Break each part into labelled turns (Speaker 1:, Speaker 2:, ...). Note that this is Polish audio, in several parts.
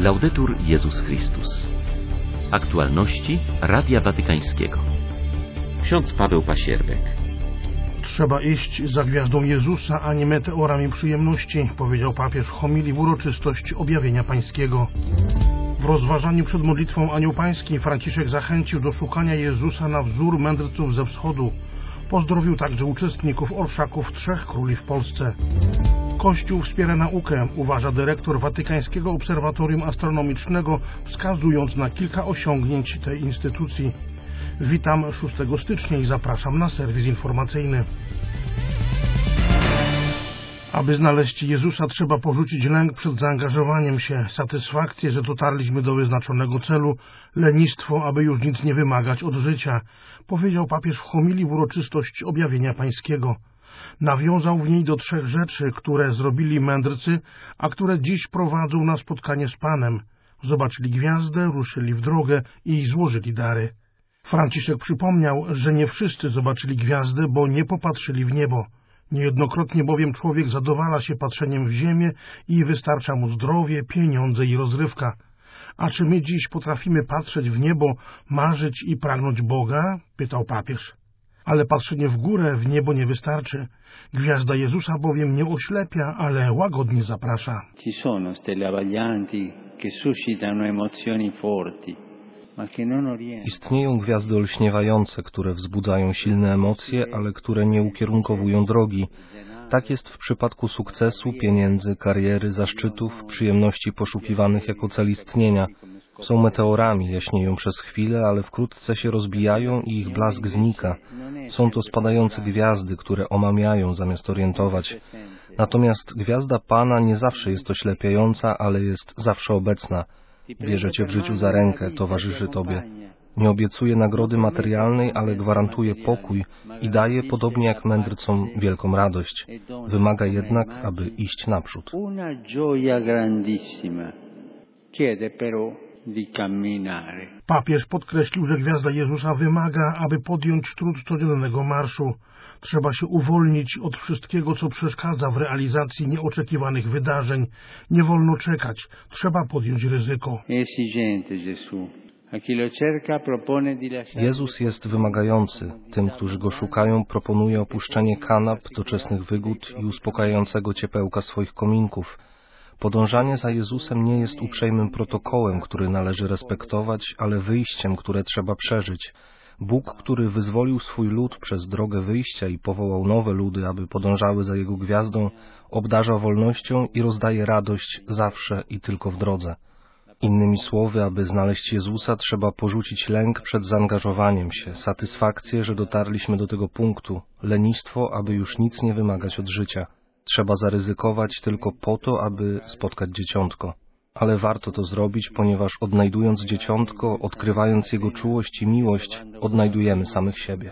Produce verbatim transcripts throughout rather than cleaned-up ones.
Speaker 1: Laudetur Jezus Chrystus. Aktualności Radia Watykańskiego. Ksiądz Paweł Pasierbek.
Speaker 2: Trzeba iść za gwiazdą Jezusa, a nie meteorami przyjemności, powiedział papież w homilii w uroczystość objawienia pańskiego. W rozważaniu przed modlitwą Anioł Pański Franciszek zachęcił do szukania Jezusa na wzór mędrców ze wschodu. Pozdrowił także uczestników orszaków Trzech Króli w Polsce. Kościół wspiera naukę, uważa dyrektor Watykańskiego Obserwatorium Astronomicznego, wskazując na kilka osiągnięć tej instytucji. Witam szóstego stycznia i zapraszam na serwis informacyjny. Aby znaleźć Jezusa, trzeba porzucić lęk przed zaangażowaniem się, satysfakcję, że dotarliśmy do wyznaczonego celu, lenistwo, aby już nic nie wymagać od życia, powiedział papież w homilii w uroczystość objawienia pańskiego. Nawiązał w niej do trzech rzeczy, które zrobili mędrcy, a które dziś prowadzą na spotkanie z Panem. Zobaczyli gwiazdę, ruszyli w drogę i złożyli dary. Franciszek przypomniał, że nie wszyscy zobaczyli gwiazdę, bo nie popatrzyli w niebo. Niejednokrotnie bowiem człowiek zadowala się patrzeniem w ziemię i wystarcza mu zdrowie, pieniądze i rozrywka. A czy my dziś potrafimy patrzeć w niebo, marzyć i pragnąć Boga? Pytał papież. Ale patrzenie w górę, w niebo nie wystarczy. Gwiazda Jezusa bowiem nie oślepia, ale łagodnie zaprasza.
Speaker 3: Ci sono stelle abbaglianti che suscitano emozioni forti.
Speaker 4: Istnieją gwiazdy olśniewające, które wzbudzają silne emocje, ale które nie ukierunkowują drogi. Tak jest w przypadku sukcesu, pieniędzy, kariery, zaszczytów, przyjemności poszukiwanych jako cel istnienia. Są meteorami, jaśnieją przez chwilę, ale wkrótce się rozbijają i ich blask znika. Są to spadające gwiazdy, które omamiają zamiast orientować. Natomiast gwiazda Pana nie zawsze jest oślepiająca, ale jest zawsze obecna. Bierze cię w życiu za rękę, towarzyszy tobie. Nie obiecuje nagrody materialnej, ale gwarantuje pokój i daje, podobnie jak mędrcom, wielką radość. Wymaga jednak, aby iść naprzód.
Speaker 2: Papież podkreślił, że gwiazda Jezusa wymaga, aby podjąć trud codziennego marszu. Trzeba się uwolnić od wszystkiego, co przeszkadza w realizacji nieoczekiwanych wydarzeń. Nie wolno czekać. Trzeba podjąć ryzyko.
Speaker 4: Jezus jest wymagający. Tym, którzy Go szukają, proponuje opuszczenie kanap, doczesnych wygód i uspokajającego ciepełka swoich kominków. Podążanie za Jezusem nie jest uprzejmym protokołem, który należy respektować, ale wyjściem, które trzeba przeżyć. Bóg, który wyzwolił swój lud przez drogę wyjścia i powołał nowe ludy, aby podążały za Jego gwiazdą, obdarza wolnością i rozdaje radość zawsze i tylko w drodze. Innymi słowy, aby znaleźć Jezusa, trzeba porzucić lęk przed zaangażowaniem się, satysfakcję, że dotarliśmy do tego punktu, lenistwo, aby już nic nie wymagać od życia. Trzeba zaryzykować tylko po to, aby spotkać dzieciątko. Ale warto to zrobić, ponieważ odnajdując dzieciątko, odkrywając jego czułość i miłość, odnajdujemy samych siebie.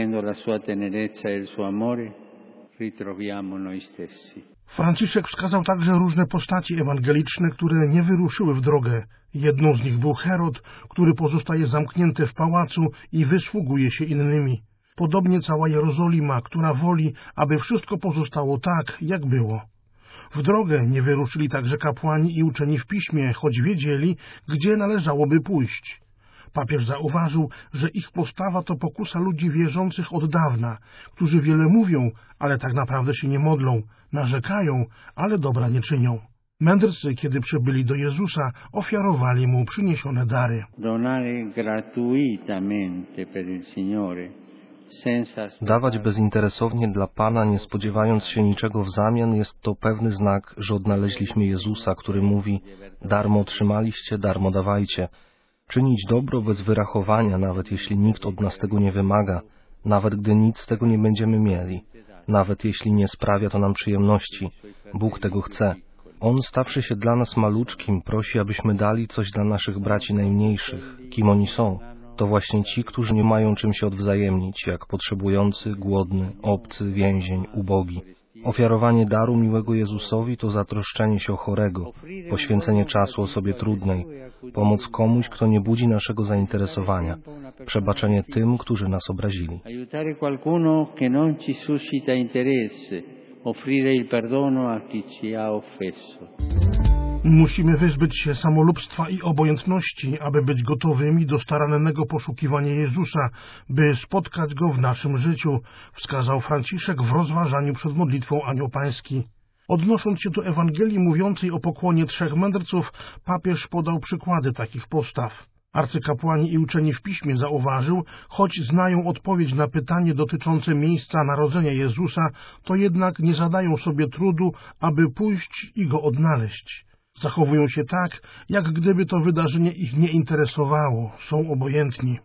Speaker 2: Franciszek wskazał także różne postaci ewangeliczne, które nie wyruszyły w drogę. Jedną z nich był Herod, który pozostaje zamknięty w pałacu i wysługuje się innymi. Podobnie cała Jerozolima, która woli, aby wszystko pozostało tak, jak było. W drogę nie wyruszyli także kapłani i uczeni w piśmie, choć wiedzieli, gdzie należałoby pójść. Papież zauważył, że ich postawa to pokusa ludzi wierzących od dawna, którzy wiele mówią, ale tak naprawdę się nie modlą, narzekają, ale dobra nie czynią. Mędrcy, kiedy przybyli do Jezusa, ofiarowali Mu przyniesione dary.
Speaker 3: Donare gratuitamente per il Signore.
Speaker 4: Dawać bezinteresownie dla Pana, nie spodziewając się niczego w zamian, jest to pewny znak, że odnaleźliśmy Jezusa, który mówi: darmo otrzymaliście, darmo dawajcie. Czynić dobro bez wyrachowania, nawet jeśli nikt od nas tego nie wymaga, nawet gdy nic z tego nie będziemy mieli, nawet jeśli nie sprawia to nam przyjemności. Bóg tego chce. On, stawszy się dla nas maluczkim, prosi, abyśmy dali coś dla naszych braci najmniejszych. Kim oni są? To właśnie ci, którzy nie mają czym się odwzajemnić, jak potrzebujący, głodny, obcy, więzień, ubogi. Ofiarowanie daru miłego Jezusowi to zatroszczenie się o chorego, poświęcenie czasu osobie trudnej, pomoc komuś, kto nie budzi naszego zainteresowania, przebaczenie tym, którzy nas obrazili.
Speaker 3: offrire il perdono a chi ci ha offeso.
Speaker 2: Musimy wyzbyć się samolubstwa i obojętności, aby być gotowymi do starannego poszukiwania Jezusa, by spotkać Go w naszym życiu, wskazał Franciszek w rozważaniu przed modlitwą Anioł Pański. Odnosząc się do Ewangelii mówiącej o pokłonie trzech mędrców, papież podał przykłady takich postaw. Arcykapłani i uczeni w Piśmie zauważył, choć znają odpowiedź na pytanie dotyczące miejsca narodzenia Jezusa, to jednak nie zadają sobie trudu, aby pójść i Go odnaleźć. Zachowują się tak, jak gdyby to wydarzenie ich nie interesowało, są obojętni.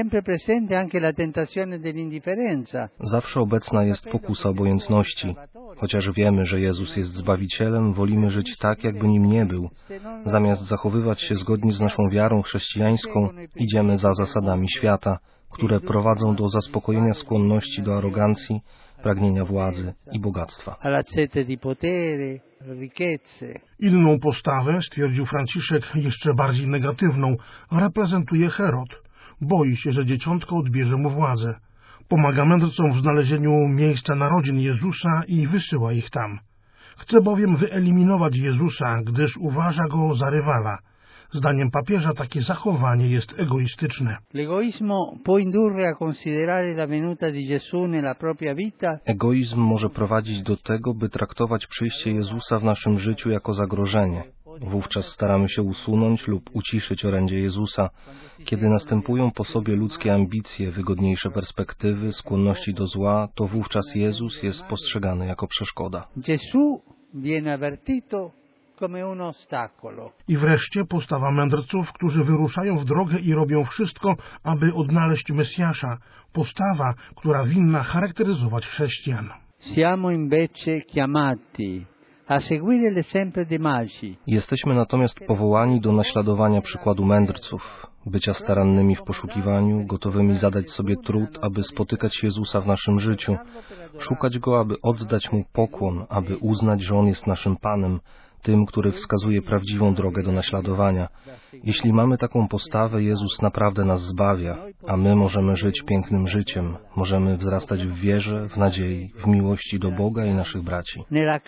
Speaker 4: Zawsze obecna jest pokusa obojętności. Chociaż wiemy, że Jezus jest Zbawicielem, wolimy żyć tak, jakby Nim nie był. Zamiast zachowywać się zgodnie z naszą wiarą chrześcijańską, idziemy za zasadami świata, które prowadzą do zaspokojenia skłonności do arogancji, pragnienia władzy i bogactwa.
Speaker 2: Inną postawę, stwierdził Franciszek, jeszcze bardziej negatywną, reprezentuje Herod. Boi się, że dzieciątko odbierze mu władzę. Pomaga mędrcom w znalezieniu miejsca narodzin Jezusa i wysyła ich tam. Chce bowiem wyeliminować Jezusa, gdyż uważa Go za rywala. Zdaniem papieża takie zachowanie jest egoistyczne.
Speaker 4: Egoizm może prowadzić do tego, by traktować przyjście Jezusa w naszym życiu jako zagrożenie. Wówczas staramy się usunąć lub uciszyć orędzie Jezusa. Kiedy następują po sobie ludzkie ambicje, wygodniejsze perspektywy, skłonności do zła, to wówczas Jezus jest postrzegany jako przeszkoda.
Speaker 2: I wreszcie postawa mędrców, którzy wyruszają w drogę i robią wszystko, aby odnaleźć Mesjasza. Postawa, która winna charakteryzować chrześcijan.
Speaker 3: Siamo invece chiamati a seguire l'esempio dei magi.
Speaker 4: Jesteśmy natomiast powołani do naśladowania przykładu mędrców, bycia starannymi w poszukiwaniu, gotowymi zadać sobie trud, aby spotykać Jezusa w naszym życiu, szukać Go, aby oddać Mu pokłon, aby uznać, że On jest naszym Panem, tym, który wskazuje prawdziwą drogę do naśladowania. Jeśli mamy taką postawę, Jezus naprawdę nas zbawia, a my możemy żyć pięknym życiem, możemy wzrastać w wierze, w nadziei, w miłości do Boga i naszych braci.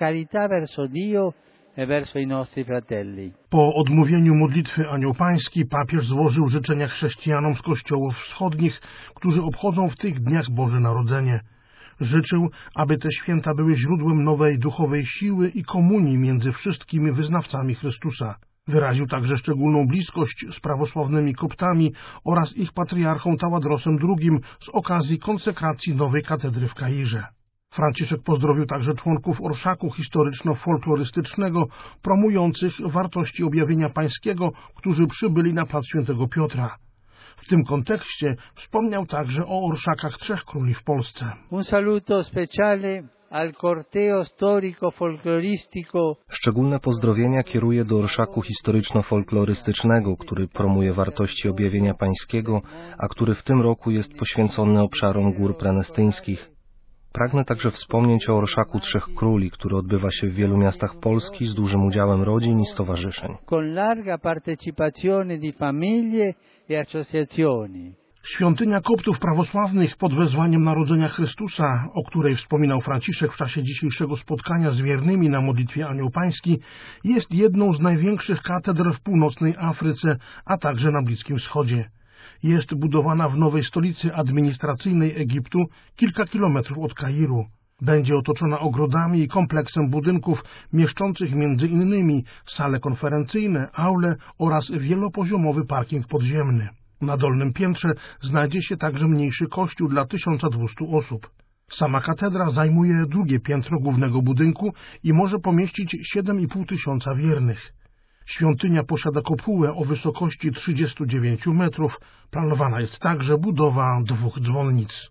Speaker 2: Po odmówieniu modlitwy Anioł Pański papież złożył życzenia chrześcijanom z kościołów wschodnich, którzy obchodzą w tych dniach Boże Narodzenie. Życzył, aby te święta były źródłem nowej duchowej siły i komunii między wszystkimi wyznawcami Chrystusa. Wyraził także szczególną bliskość z prawosławnymi Koptami oraz ich patriarchą Tawadrosem drugim z okazji konsekracji nowej katedry w Kairze. Franciszek pozdrowił także członków orszaku historyczno-folklorystycznego promujących wartości objawienia pańskiego, którzy przybyli na plac Świętego Piotra. W tym kontekście wspomniał także o orszakach Trzech Króli w Polsce.
Speaker 3: Un saluto speciale al corteo storico-folkloristico.
Speaker 4: Szczególne pozdrowienia kieruję do orszaku historyczno-folklorystycznego, który promuje wartości objawienia pańskiego, a który w tym roku jest poświęcony obszarom Gór Prenestyńskich. Pragnę także wspomnieć o orszaku Trzech Króli, który odbywa się w wielu miastach Polski z dużym udziałem rodzin i stowarzyszeń.
Speaker 3: Con larga partecipazione di famiglie e associazioni.
Speaker 2: Świątynia koptów prawosławnych pod wezwaniem Narodzenia Chrystusa, o której wspominał Franciszek w czasie dzisiejszego spotkania z wiernymi na modlitwie Anioł Pański, jest jedną z największych katedr w północnej Afryce, a także na Bliskim Wschodzie. Jest budowana w nowej stolicy administracyjnej Egiptu, kilka kilometrów od Kairu. Będzie otoczona ogrodami i kompleksem budynków mieszczących między innymi sale konferencyjne, aule oraz wielopoziomowy parking podziemny. Na dolnym piętrze znajdzie się także mniejszy kościół dla tysiąca dwustu osób. Sama katedra zajmuje drugie piętro głównego budynku i może pomieścić siedem i pół tysiąca wiernych. Świątynia posiada kopułę o wysokości trzydziestu dziewięciu metrów. Planowana jest także budowa dwóch dzwonnic.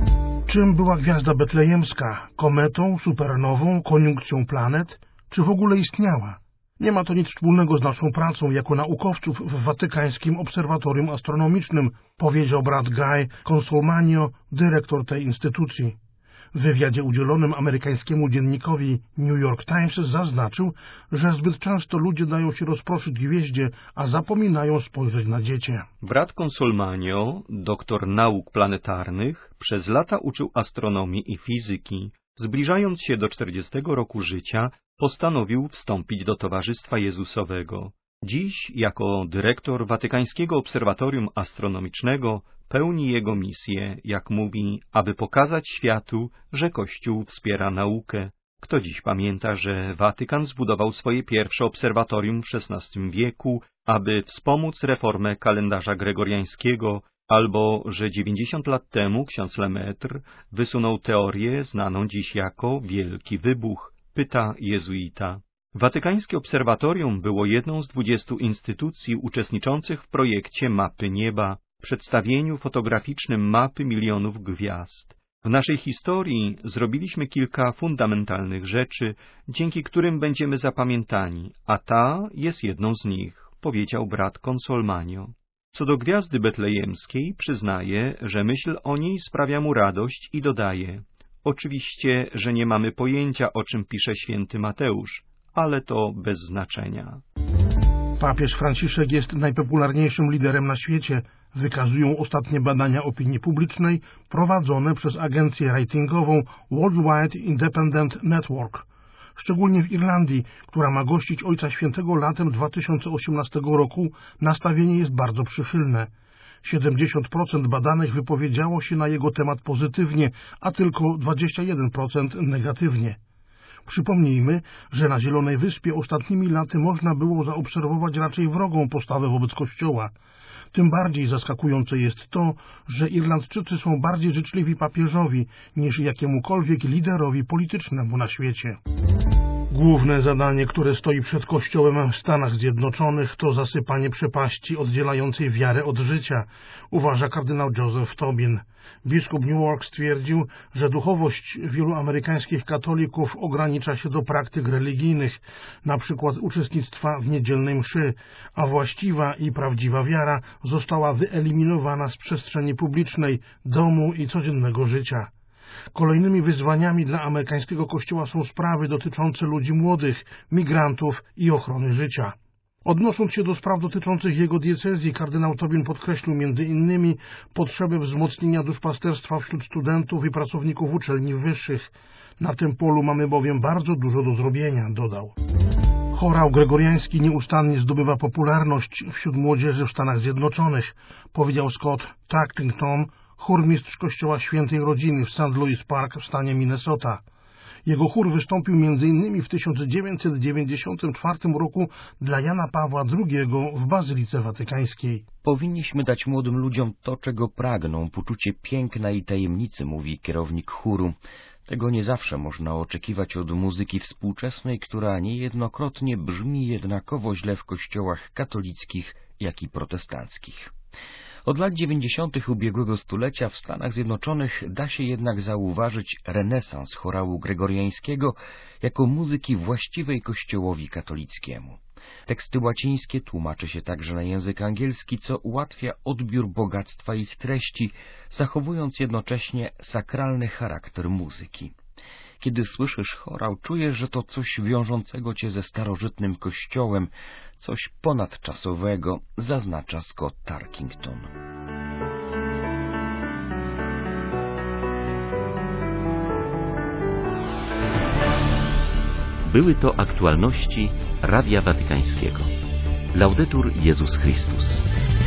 Speaker 2: Czym była gwiazda betlejemska? Kometą, supernową, koniunkcją planet? Czy w ogóle istniała? Nie ma to nic wspólnego z naszą pracą jako naukowców w Watykańskim Obserwatorium Astronomicznym, powiedział brat Guy Consolmagno, dyrektor tej instytucji. W wywiadzie udzielonym amerykańskiemu dziennikowi New York Times zaznaczył, że zbyt często ludzie dają się rozproszyć gwieździe, a zapominają spojrzeć na dziecię.
Speaker 5: Brat Consolmagno, doktor nauk planetarnych, przez lata uczył astronomii i fizyki. Zbliżając się do czterdziestego roku życia, postanowił wstąpić do Towarzystwa Jezusowego. Dziś, jako dyrektor Watykańskiego Obserwatorium Astronomicznego, pełni jego misję, jak mówi, aby pokazać światu, że Kościół wspiera naukę. Kto dziś pamięta, że Watykan zbudował swoje pierwsze obserwatorium w szesnastym wieku, aby wspomóc reformę kalendarza gregoriańskiego, albo że dziewięćdziesiąt lat temu ksiądz Lemaitre wysunął teorię znaną dziś jako Wielki Wybuch, pyta jezuita. Watykańskie obserwatorium było jedną z dwudziestu instytucji uczestniczących w projekcie Mapy Nieba, przedstawieniu fotograficznym mapy milionów gwiazd. W naszej historii zrobiliśmy kilka fundamentalnych rzeczy, dzięki którym będziemy zapamiętani, a ta jest jedną z nich, powiedział brat Consolmagno. Co do gwiazdy betlejemskiej, przyznaje, że myśl o niej sprawia mu radość i dodaje: oczywiście, że nie mamy pojęcia, o czym pisze święty Mateusz, ale to bez znaczenia.
Speaker 2: Papież Franciszek jest najpopularniejszym liderem na świecie, wykazują ostatnie badania opinii publicznej prowadzone przez agencję ratingową Worldwide Independent Network. Szczególnie w Irlandii, która ma gościć Ojca Świętego latem dwa tysiące osiemnastego roku, nastawienie jest bardzo przychylne. siedemdziesiąt procent badanych wypowiedziało się na jego temat pozytywnie, a tylko dwadzieścia jeden procent negatywnie. Przypomnijmy, że na Zielonej Wyspie ostatnimi laty można było zaobserwować raczej wrogą postawę wobec Kościoła. Tym bardziej zaskakujące jest to, że Irlandczycy są bardziej życzliwi papieżowi niż jakiemukolwiek liderowi politycznemu na świecie. Główne zadanie, które stoi przed Kościołem w Stanach Zjednoczonych, to zasypanie przepaści oddzielającej wiarę od życia, uważa kardynał Joseph Tobin. Biskup Newark stwierdził, że duchowość wielu amerykańskich katolików ogranicza się do praktyk religijnych, na przykład uczestnictwa w niedzielnej mszy, a właściwa i prawdziwa wiara została wyeliminowana z przestrzeni publicznej, domu i codziennego życia. Kolejnymi wyzwaniami dla amerykańskiego Kościoła są sprawy dotyczące ludzi młodych, migrantów i ochrony życia. Odnosząc się do spraw dotyczących jego diecezji, kardynał Tobin podkreślił między innymi potrzebę wzmocnienia duszpasterstwa wśród studentów i pracowników uczelni wyższych. Na tym polu mamy bowiem bardzo dużo do zrobienia, dodał. Chorał gregoriański nieustannie zdobywa popularność wśród młodzieży w Stanach Zjednoczonych, powiedział Scott Tarkington, chórmistrz Kościoła Świętej Rodziny w Saint Louis Park w stanie Minnesota. Jego chór wystąpił między innymi w tysiąc dziewięćset dziewięćdziesiątym czwartym roku dla Jana Pawła drugiego w Bazylice Watykańskiej.
Speaker 6: Powinniśmy dać młodym ludziom to, czego pragną, poczucie piękna i tajemnicy, mówi kierownik chóru. Tego nie zawsze można oczekiwać od muzyki współczesnej, która niejednokrotnie brzmi jednakowo źle w kościołach katolickich, jak i protestanckich. Od lat dziewięćdziesiątych ubiegłego stulecia w Stanach Zjednoczonych da się jednak zauważyć renesans chorału gregoriańskiego jako muzyki właściwej Kościołowi katolickiemu. Teksty łacińskie tłumaczy się także na język angielski, co ułatwia odbiór bogactwa ich treści, zachowując jednocześnie sakralny charakter muzyki. Kiedy słyszysz chorał, czujesz, że to coś wiążącego cię ze starożytnym Kościołem, coś ponadczasowego, zaznacza Scott Tarkington.
Speaker 1: Były to aktualności Radia Watykańskiego. Laudetur Jezus Chrystus.